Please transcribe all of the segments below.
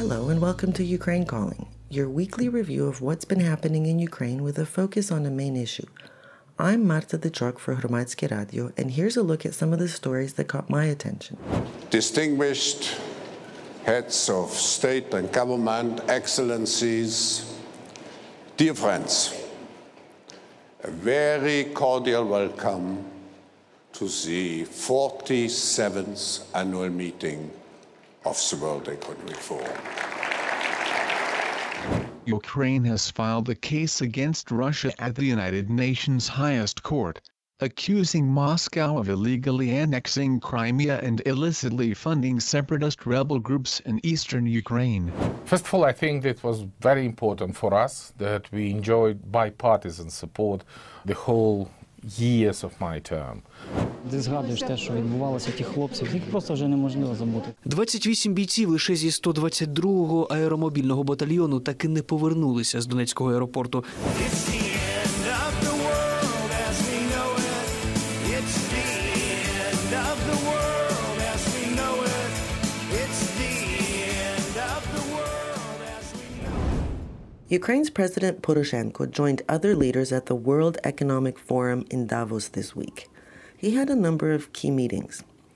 Hello and welcome to Ukraine Calling, your weekly review of what's been happening in Ukraine with a focus on a main issue. I'm Marta Dechok for Hromadske Radio, and here's a look at some of the stories that caught my attention. Distinguished heads of state and government, excellencies, dear friends, a very cordial welcome to the 47th annual meeting of the World Economic Forum. Ukraine has filed a case against Russia at the United Nations highest court, accusing Moscow of illegally annexing Crimea and illicitly funding separatist rebel groups in eastern Ukraine. First of all, I think it was very important for us that we enjoyed bipartisan support the whole years of my term. Ти згадуєш те, що відбувалося тих хлопців, їх просто вже неможливо забути. 28 бійців лише зі 122-го аеромобільного батальйону таки не повернулися з Донецького аеропорту. Ukraine's President Poroshenko joined other leaders at the World Economic Forum in Davos this week. He had a number of key meetings.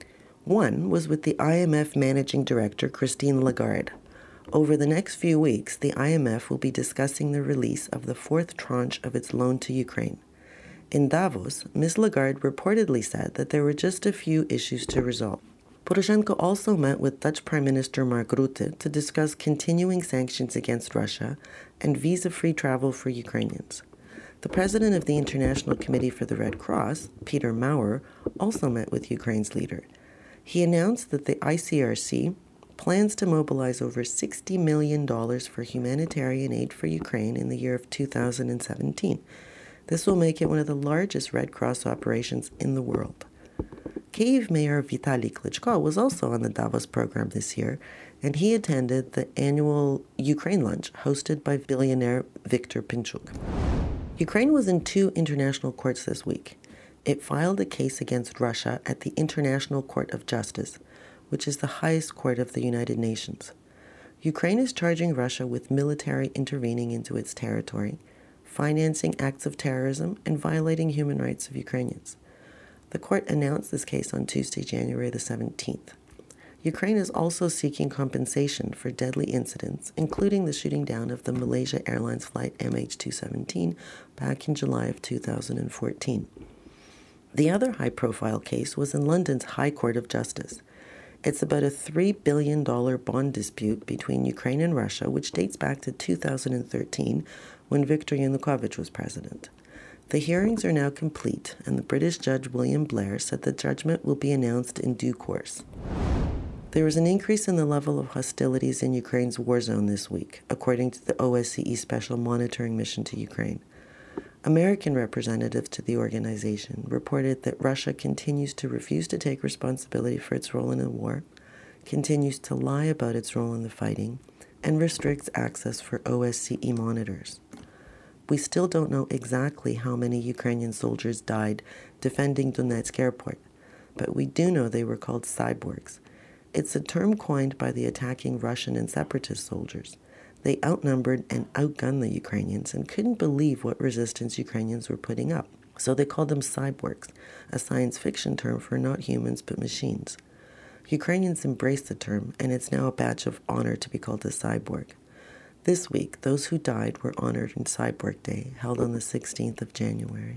One was with the IMF Managing Director, Christine Lagarde. Over the next few weeks, the IMF will be discussing the release of the fourth tranche of its loan to Ukraine. In Davos, Ms. Lagarde reportedly said that there were just a few issues to resolve. Poroshenko also met with Dutch Prime Minister Mark Rutte to discuss continuing sanctions against Russia and visa-free travel for Ukrainians. The president of the International Committee for the Red Cross, Peter Maurer, also met with Ukraine's leader. He announced that the ICRC plans to mobilize over $60 million for humanitarian aid for Ukraine in the year of 2017. This will make it one of the largest Red Cross operations in the world. Kyiv Mayor Vitaly Klitschko was also on the Davos program this year, and he attended the annual Ukraine lunch hosted by billionaire Viktor Pinchuk. Ukraine was in two international courts this week. It filed a case against Russia at the International Court of Justice, which is the highest court of the United Nations. Ukraine is charging Russia with military intervening into its territory, financing acts of terrorism, and violating human rights of Ukrainians. The court announced this case on Tuesday, January the 17th. Ukraine is also seeking compensation for deadly incidents, including the shooting down of the Malaysia Airlines flight MH217 back in July of 2014. The other high-profile case was in London's High Court of Justice. It's about a $3 billion bond dispute between Ukraine and Russia, which dates back to 2013, when Viktor Yanukovych was president. The hearings are now complete, and the British judge William Blair said the judgment will be announced in due course. There was an increase in the level of hostilities in Ukraine's war zone this week, according to the OSCE Special Monitoring Mission to Ukraine. American representatives to the organization reported that Russia continues to refuse to take responsibility for its role in the war, continues to lie about its role in the fighting, and restricts access for OSCE monitors. We still don't know exactly how many Ukrainian soldiers died defending Donetsk airport, but we do know they were called cyborgs. It's a term coined by the attacking Russian and separatist soldiers. They outnumbered and outgunned the Ukrainians and couldn't believe what resistance Ukrainians were putting up, so they called them cyborgs, a science fiction term for not humans but machines. Ukrainians embraced the term, and it's now a badge of honor to be called a cyborg. This week, those who died were honored in Cyborg Day, held on the 16th of January.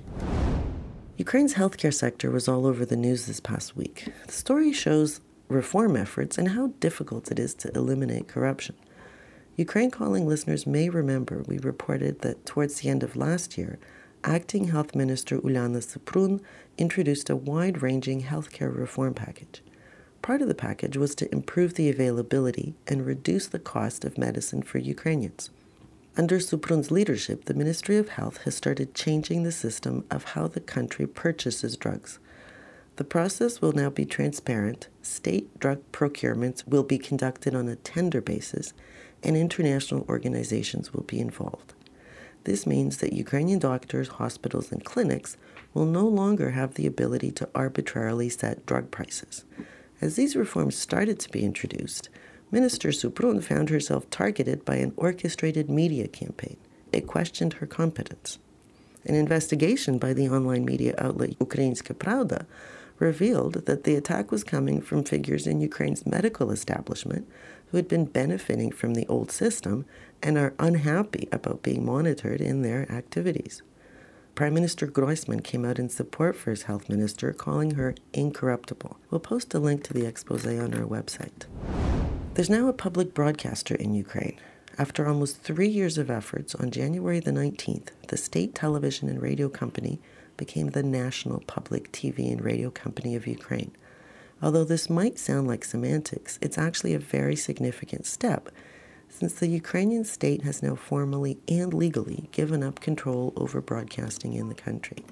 Ukraine's healthcare sector was all over the news this past week. The story shows reform efforts and how difficult it is to eliminate corruption. Ukraine Calling listeners may remember we reported that towards the end of last year, Acting Health Minister Ulyana Suprun introduced a wide-ranging healthcare reform package. Part of the package was to improve the availability and reduce the cost of medicine for Ukrainians. Under Suprun's leadership, the Ministry of Health has started changing the system of how the country purchases drugs. The process will now be transparent, state drug procurements will be conducted on a tender basis, and international organizations will be involved. This means that Ukrainian doctors, hospitals, and clinics will no longer have the ability to arbitrarily set drug prices. As these reforms started to be introduced, Minister Suprun found herself targeted by an orchestrated media campaign. It questioned her competence. An investigation by the online media outlet Ukrainska Pravda revealed that the attack was coming from figures in Ukraine's medical establishment who had been benefiting from the old system and are unhappy about being monitored in their activities. Prime Minister Groysman came out in support for his health minister, calling her incorruptible. We'll post a link to the expose on our website. There's now a public broadcaster in Ukraine. After almost 3 years of efforts, on January the 19th, the state television and radio company became the National Public TV and Radio Company of Ukraine. Although this might sound like semantics, it's actually a very significant step, since the Ukrainian state has now formally and legally given up control over broadcasting in the country.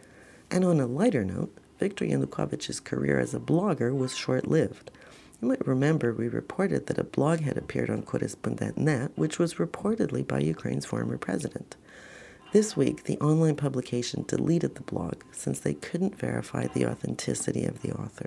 And on a lighter note, Viktor Yanukovych's career as a blogger was short-lived. You might remember we reported that a blog had appeared on Korrespondent.net, which was reportedly by Ukraine's former president. This week, the online publication deleted the blog since they couldn't verify the authenticity of the author.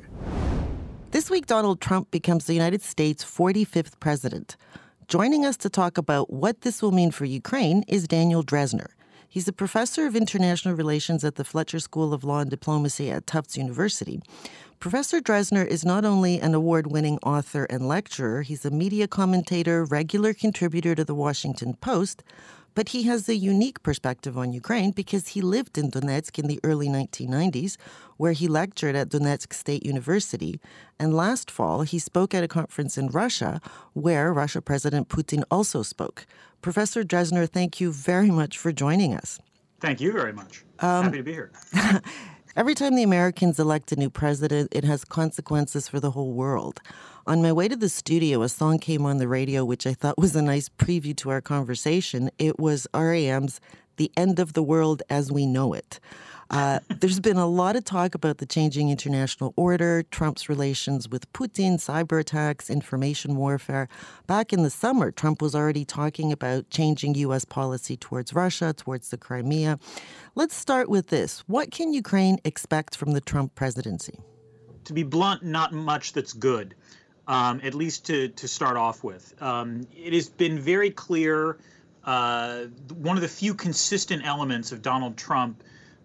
This week, Donald Trump becomes the United States' 45th president. Joining us to talk about what this will mean for Ukraine is Daniel Drezner. He's a professor of international relations at the Fletcher School of Law and Diplomacy at Tufts University. Professor Drezner is not only an award-winning author and lecturer, he's a media commentator, regular contributor to the Washington Post, but he has a unique perspective on Ukraine because he lived in Donetsk in the early 1990s, where he lectured at Donetsk State University. And last fall, he spoke at a conference in Russia, where Russia President Putin also spoke. Professor Drezner, thank you very much for joining us. Thank you very much. Happy to be here. Every time the Americans elect a new president, it has consequences for the whole world. On my way to the studio, a song came on the radio, which I thought was a nice preview to our conversation. It was R.A.M.'s The End of the World as We Know It. There's been a lot of talk about the changing international order, Trump's relations with Putin, cyber attacks, information warfare. Back in the summer, Trump was already talking about changing U.S. policy towards Russia, towards the Crimea. Let's start with this. What can Ukraine expect from the Trump presidency? To be blunt, not much that's good, at least to start off with. It has been very clear, one of the few consistent elements of Donald Trump,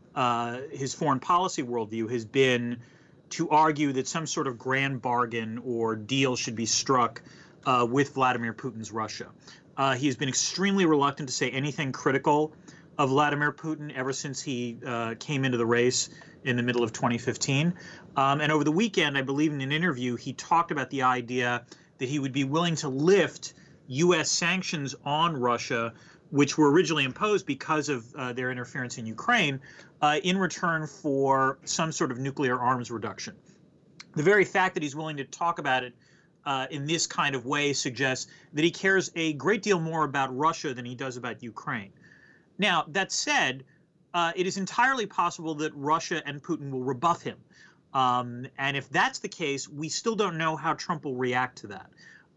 his foreign policy worldview, has been to argue that some sort of grand bargain or deal should be struck with Vladimir Putin's Russia. He has been extremely reluctant to say anything critical of Vladimir Putin ever since he came into the race in the middle of 2015. And over the weekend, I believe in an interview, he talked about the idea that he would be willing to lift U.S. sanctions on Russia, which were originally imposed because of their interference in Ukraine, in return for some sort of nuclear arms reduction. The very fact that he's willing to talk about it in this kind of way suggests that he cares a great deal more about Russia than he does about Ukraine. Now, that said, it is entirely possible that Russia and Putin will rebuff him. And if that's the case, we still don't know how Trump will react to that.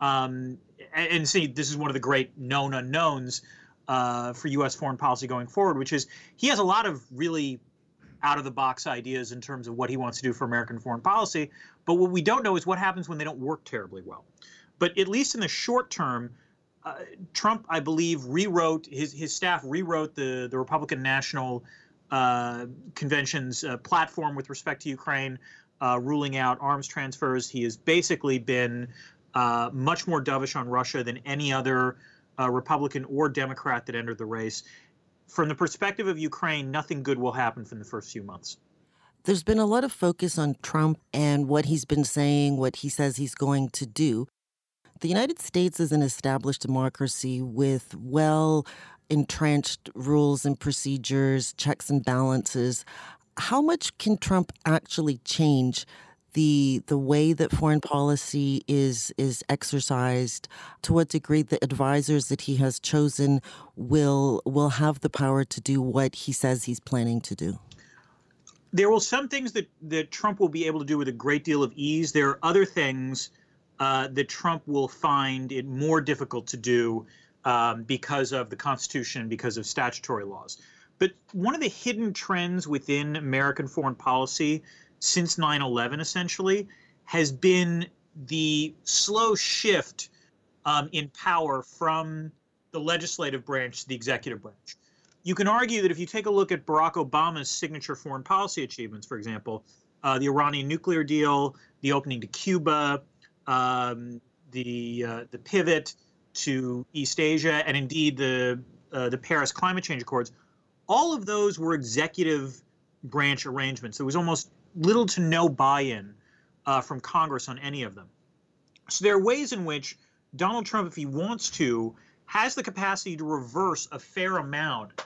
And see, this is one of the great known unknowns for U.S. foreign policy going forward, which is he has a lot of really out-of-the-box ideas in terms of what he wants to do for American foreign policy. But what we don't know is what happens when they don't work terribly well. But at least in the short term, Trump, I believe, rewrote, his staff rewrote the Republican National Convention's platform with respect to Ukraine, ruling out arms transfers. He has basically been much more dovish on Russia than any other Republican or Democrat that entered the race. From the perspective of Ukraine, nothing good will happen from the first few months. There's been a lot of focus on Trump and what he's been saying, what he says he's going to do. The United States is an established democracy with well-entrenched rules and procedures, checks and balances. How much can Trump actually change the way that foreign policy is exercised? To what degree the advisors that he has chosen will have the power to do what he says he's planning to do? There will some things that Trump will be able to do with a great deal of ease. There are other things that Trump will find it more difficult to do because of the Constitution, because of statutory laws. But one of the hidden trends within American foreign policy since 9/11, essentially, has been the slow shift in power from the legislative branch to the executive branch. You can argue that if you take a look at Barack Obama's signature foreign policy achievements, for example, the Iranian nuclear deal, the opening to Cuba, the pivot to East Asia, and indeed the Paris Climate Change Accords, all of those were executive branch arrangements. There was almost little to no buy-in from Congress on any of them. So there are ways in which Donald Trump, if he wants to, has the capacity to reverse a fair amount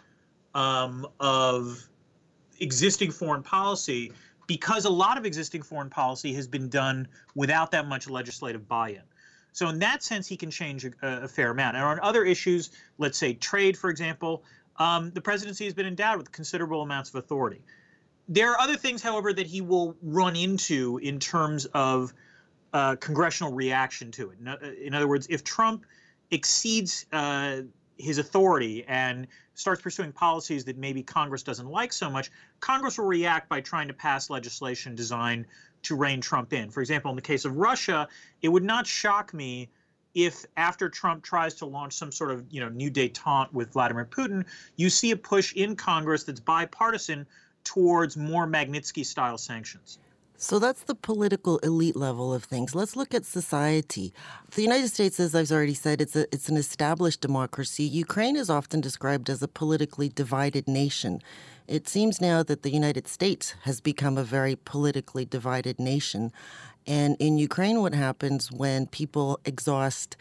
of existing foreign policy, because a lot of existing foreign policy has been done without that much legislative buy-in. So in that sense, he can change a fair amount. And on other issues, let's say trade, for example, the presidency has been endowed with considerable amounts of authority. There are other things, however, that he will run into in terms of congressional reaction to it. In other words, if Trump exceeds his authority and starts pursuing policies that maybe Congress doesn't like so much, Congress will react by trying to pass legislation designed to rein Trump in. For example, in the case of Russia, it would not shock me if after Trump tries to launch some sort of new détente with Vladimir Putin, you see a push in Congress that's bipartisan towards more Magnitsky-style sanctions. So that's the political elite level of things. Let's look at society. The United States, as I've already said, it's an established democracy. Ukraine is often described as a politically divided nation. It seems now that the United States has become a very politically divided nation. And in Ukraine, what happens when people exhaust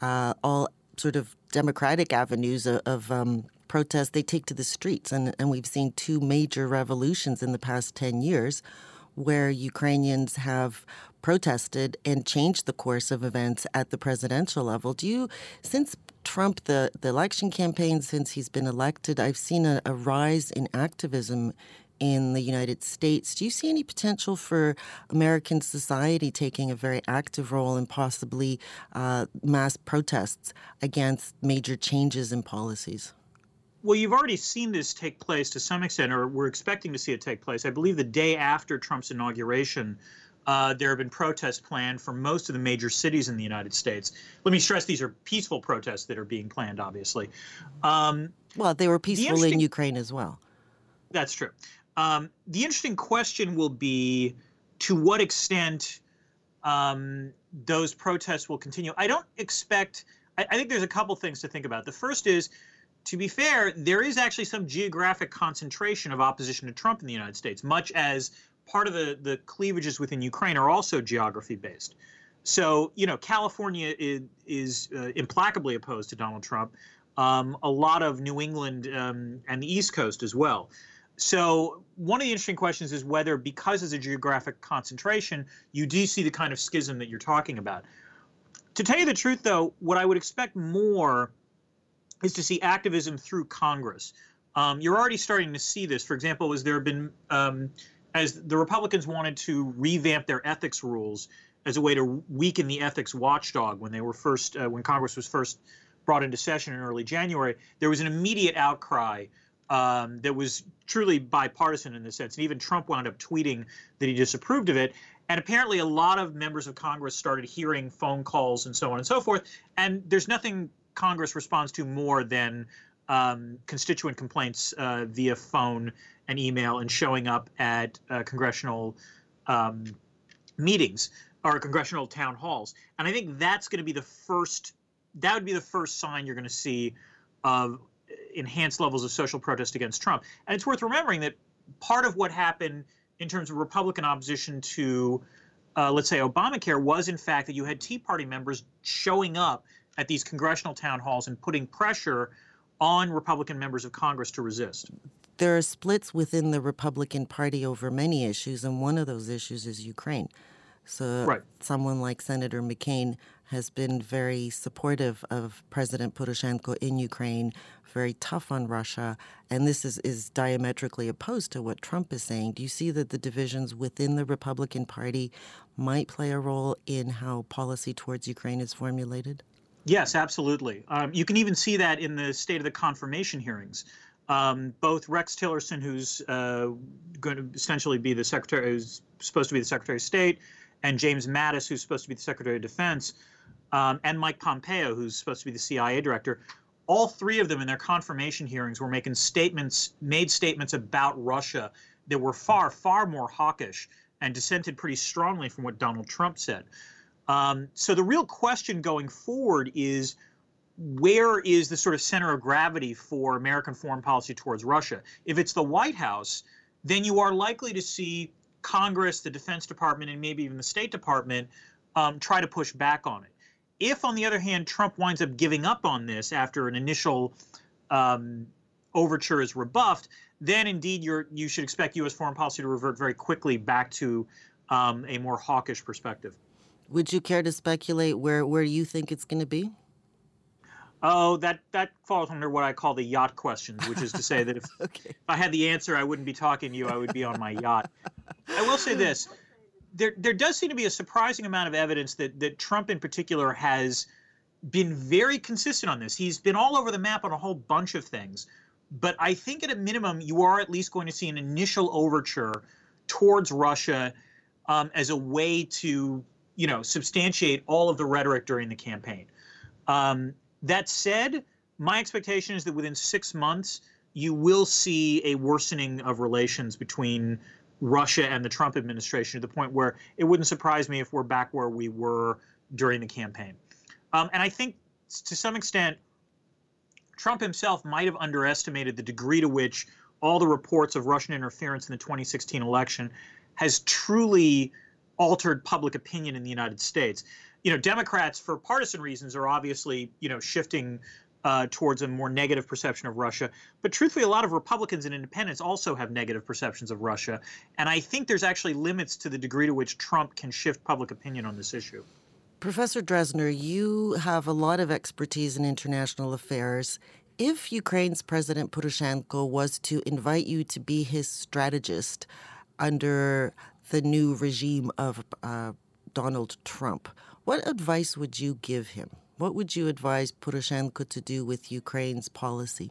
all sort of democratic avenues of protest, they take to the streets. And we've seen two major revolutions in the past 10 years where Ukrainians have protested and changed the course of events at the presidential level. Since Trump, the election campaign, since he's been elected, I've seen a rise in activism in the United States. Do you see any potential for American society taking a very active role in possibly mass protests against major changes in policies? Well, you've already seen this take place to some extent, or we're expecting to see it take place. I believe the day after Trump's inauguration, there have been protests planned for most of the major cities in the United States. Let me stress these are peaceful protests that are being planned, obviously. Well, they were peaceful in Ukraine as well. That's true. The interesting question will be to what extent those protests will continue. I don't expect – I think there's a couple things to think about. The first is, to be fair, there is actually some geographic concentration of opposition to Trump in the United States, much as part of the cleavages within Ukraine are also geography-based. So, California is implacably opposed to Donald Trump, a lot of New England and the East Coast as well. So one of the interesting questions is whether, because there's a geographic concentration, you do see the kind of schism that you're talking about. To tell you the truth, though, what I would expect more is to see activism through Congress. You're already starting to see this. For example, as there have been, as the Republicans wanted to revamp their ethics rules as a way to weaken the ethics watchdog when they were first, when Congress was first brought into session in early January, there was an immediate outcry that was truly bipartisan in this sense. And even Trump wound up tweeting that he disapproved of it. And apparently a lot of members of Congress started hearing phone calls and so on and so forth. And there's nothing Congress responds to more than constituent complaints via phone and email and showing up at congressional meetings or congressional town halls. And I think that's going to be the first, that would be the first sign you're going to see of enhanced levels of social protest against Trump. And it's worth remembering that part of what happened in terms of Republican opposition to, let's say, Obamacare was, in fact, that you had Tea Party members showing up at these congressional town halls and putting pressure on Republican members of Congress to resist. There are splits within the Republican Party over many issues, and one of those issues is Ukraine. So someone like Senator McCain has been very supportive of President Poroshenko in Ukraine, very tough on Russia, and this is diametrically opposed to what Trump is saying. Do you see that the divisions within the Republican Party might play a role in how policy towards Ukraine is formulated? Yes, absolutely. You can even see that in the State of the Confirmation hearings. Both Rex Tillerson, who's going to essentially be the Secretary, who's supposed to be the Secretary of State, and James Mattis, who's supposed to be the Secretary of Defense, and Mike Pompeo, who's supposed to be the CIA director, all three of them in their confirmation hearings were made statements about Russia that were far, far more hawkish and dissented pretty strongly from what Donald Trump said. So the real question going forward is, where is the sort of center of gravity for American foreign policy towards Russia? If it's the White House, then you are likely to see Congress, the Defense Department, and maybe even the State Department try to push back on it. If, on the other hand, Trump winds up giving up on this after an initial overture is rebuffed, then indeed you should expect U.S. foreign policy to revert very quickly back to a more hawkish perspective. Would you care to speculate where you think it's going to be? Oh, that falls under what I call the yacht questions, which is to say that if I had the answer, I wouldn't be talking to you. I would be on my yacht. I will say this. There does seem to be a surprising amount of evidence that Trump in particular has been very consistent on this. He's been all over the map on a whole bunch of things. But I think at a minimum, you are at least going to see an initial overture towards Russia as a way to, substantiate all of the rhetoric during the campaign. That said, my expectation is that within 6 months, you will see a worsening of relations between Russia and the Trump administration to the point where it wouldn't surprise me if we're back where we were during the campaign. And I think to some extent, Trump himself might have underestimated the degree to which all the reports of Russian interference in the 2016 election has truly altered public opinion in the United States. Democrats, for partisan reasons, are obviously, shifting towards a more negative perception of Russia. But truthfully, a lot of Republicans and independents also have negative perceptions of Russia. And I think there's actually limits to the degree to which Trump can shift public opinion on this issue. Professor Drezner, you have a lot of expertise in international affairs. If Ukraine's President Poroshenko was to invite you to be his strategist under the new regime of Donald Trump, what advice would you give him? What would you advise Poroshenko to do with Ukraine's policy?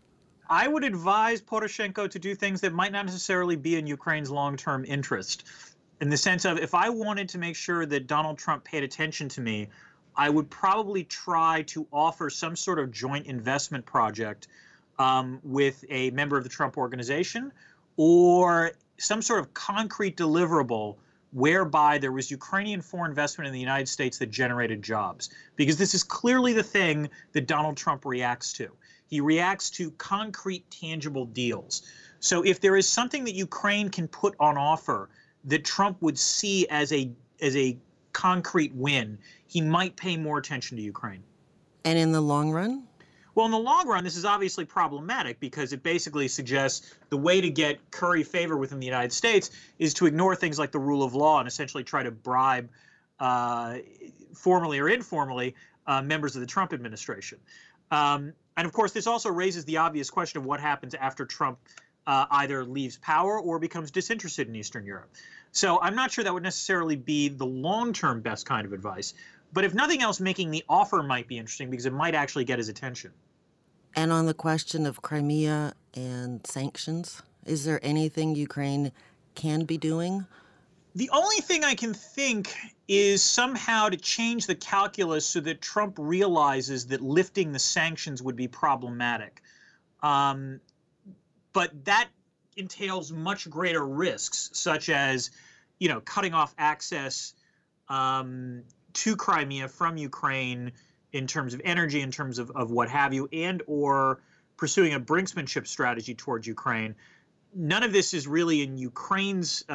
I would advise Poroshenko to do things that might not necessarily be in Ukraine's long-term interest. In the sense of, if I wanted to make sure that Donald Trump paid attention to me, I would probably try to offer some sort of joint investment project with a member of the Trump organization, or some sort of concrete deliverable whereby there was Ukrainian foreign investment in the United States that generated jobs. Because this is clearly the thing that Donald Trump reacts to. He reacts to concrete, tangible deals. So if there is something that Ukraine can put on offer that Trump would see as a concrete win, he might pay more attention to Ukraine. And in the long run? Well, in the long run, this is obviously problematic because it basically suggests the way to get curry favor within the United States is to ignore things like the rule of law and essentially try to bribe, formally or informally, members of the Trump administration. And of course, this also raises the obvious question of what happens after Trump either leaves power or becomes disinterested in Eastern Europe. So I'm not sure that would necessarily be the long-term best kind of advice. But if nothing else, making the offer might be interesting because it might actually get his attention. And on the question of Crimea and sanctions, is there anything Ukraine can be doing? The only thing I can think is somehow to change the calculus so that Trump realizes that lifting the sanctions would be problematic. But that entails much greater risks, such as, cutting off access to Crimea from Ukraine in terms of energy, in terms of what have you, and or pursuing a brinksmanship strategy towards Ukraine. None of this is really in Ukraine's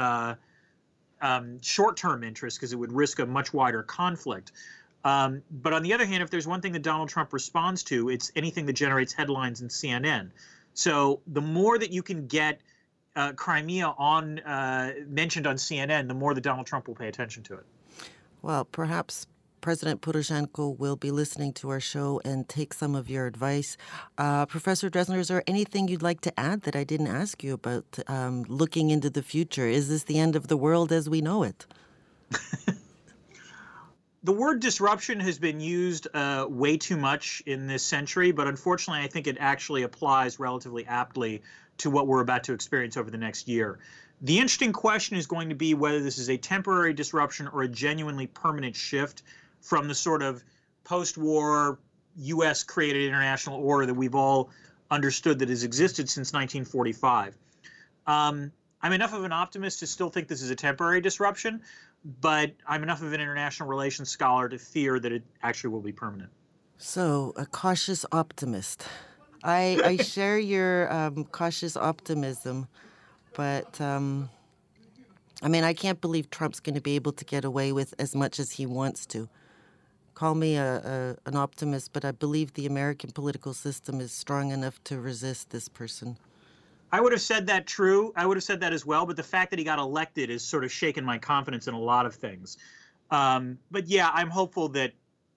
short-term interest because it would risk a much wider conflict. But on the other hand, if there's one thing that Donald Trump responds to, it's anything that generates headlines in CNN. So the more that you can get Crimea mentioned on CNN, the more that Donald Trump will pay attention to it. Well, perhaps President Poroshenko will be listening to our show and take some of your advice. Professor Drezner, is there anything you'd like to add that I didn't ask you about looking into the future? Is this the end of the world as we know it? The word disruption has been used way too much in this century, but unfortunately, I think it actually applies relatively aptly to what we're about to experience over the next year. The interesting question is going to be whether this is a temporary disruption or a genuinely permanent shift. from the sort of post-war U.S.-created international order that we've all understood that has existed since 1945. I'm enough of an optimist to still think this is a temporary disruption, but I'm enough of an international relations scholar to fear that it actually will be permanent. So, a cautious optimist. I share your cautious optimism, but I can't believe Trump's going to be able to get away with as much as he wants to. Call me an optimist, but I believe the American political system is strong enough to resist this person. I would have said that true. I would have said that as well, but the fact that he got elected has sort of shaken my confidence in a lot of things. But yeah, I'm hopeful that,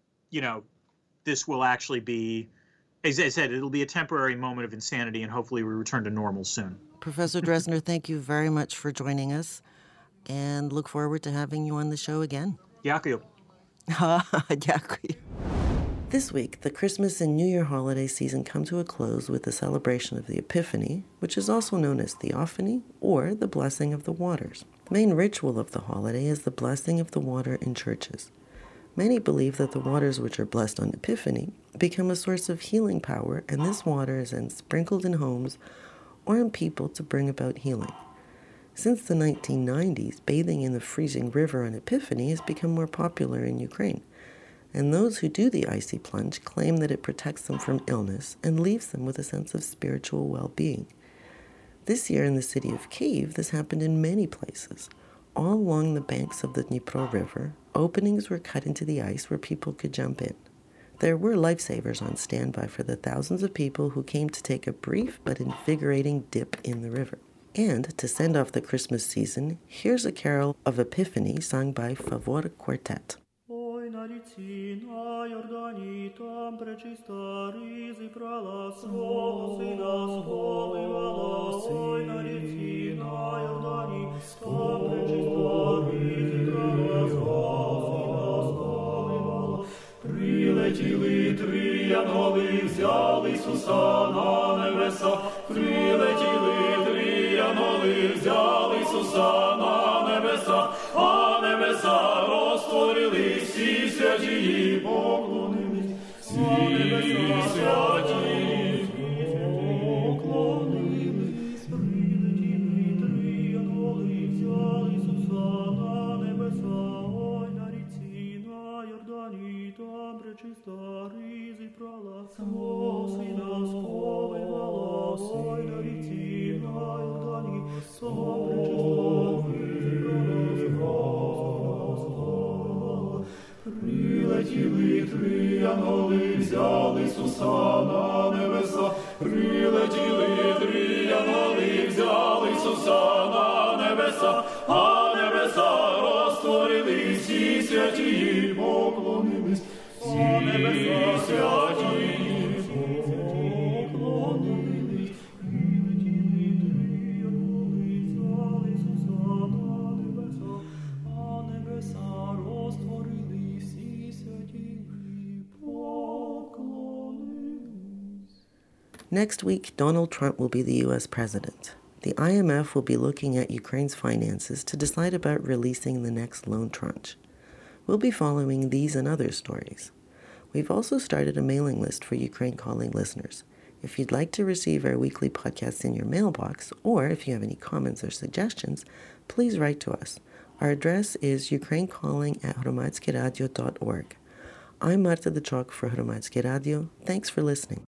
this will actually be, as I said, it'll be a temporary moment of insanity, and hopefully we return to normal soon. Professor Drezner, thank you very much for joining us, and look forward to having you on the show again. Дякую. Дякую. This week, the Christmas and New Year holiday season come to a close with the celebration of the Epiphany, which is also known as Theophany or the Blessing of the Waters. The main ritual of the holiday is the blessing of the water in churches. Many believe that the waters which are blessed on Epiphany become a source of healing power, and this water is then sprinkled in homes or in people to bring about healing. Since the 1990s, bathing in the freezing river on Epiphany has become more popular in Ukraine, and those who do the icy plunge claim that it protects them from illness and leaves them with a sense of spiritual well-being. This year in the city of Kyiv, this happened in many places. All along the banks of the Dnipro River, openings were cut into the ice where people could jump in. There were lifesavers on standby for the thousands of people who came to take a brief but invigorating dip in the river. And to send off the Christmas season, here's a carol of Epiphany sung by Favor Quartet. На ріці, на Йордані, там пречиста ризи брала, свого сина сховувала. Ой, на ріці, на Йордані, там пречиста ризи брала, свого сина сховувала. Прилетіли три янголи, взяли Ісуса на небеса. Прилетіли три янголи, взяли Ісуса на небеса. А небеса розтворили, всі святі поклонились, всі святі поклонились. Прилетіли три янголи, взяли Ісуса на небеса. Ой, на ріці, на Йордані, там пречиста ризи брала, свого сина сховувала. Ой, на ріці, на Йордані, там пречиста ризи брала, свого. Прилетіли три янголи, взяли Ісуса на небеса. Прилетіли три янголи, взяли Ісуса на небеса. А небеса розтворили, всі святі поклонились. Всі святі поклонились. Прилетіли три янголи, взяли Ісуса на небеса. А небеса розтворили, всі святі поклонились. Next week, Donald Trump will be the U.S. president. The IMF will be looking at Ukraine's finances to decide about releasing the next loan tranche. We'll be following these and other stories. We've also started a mailing list for Ukraine Calling listeners. If you'd like to receive our weekly podcasts in your mailbox, or if you have any comments or suggestions, please write to us. Our address is ukrainecalling@hromadskeradio.org. I'm Marta Dechok for Hromadske Radio. Thanks for listening.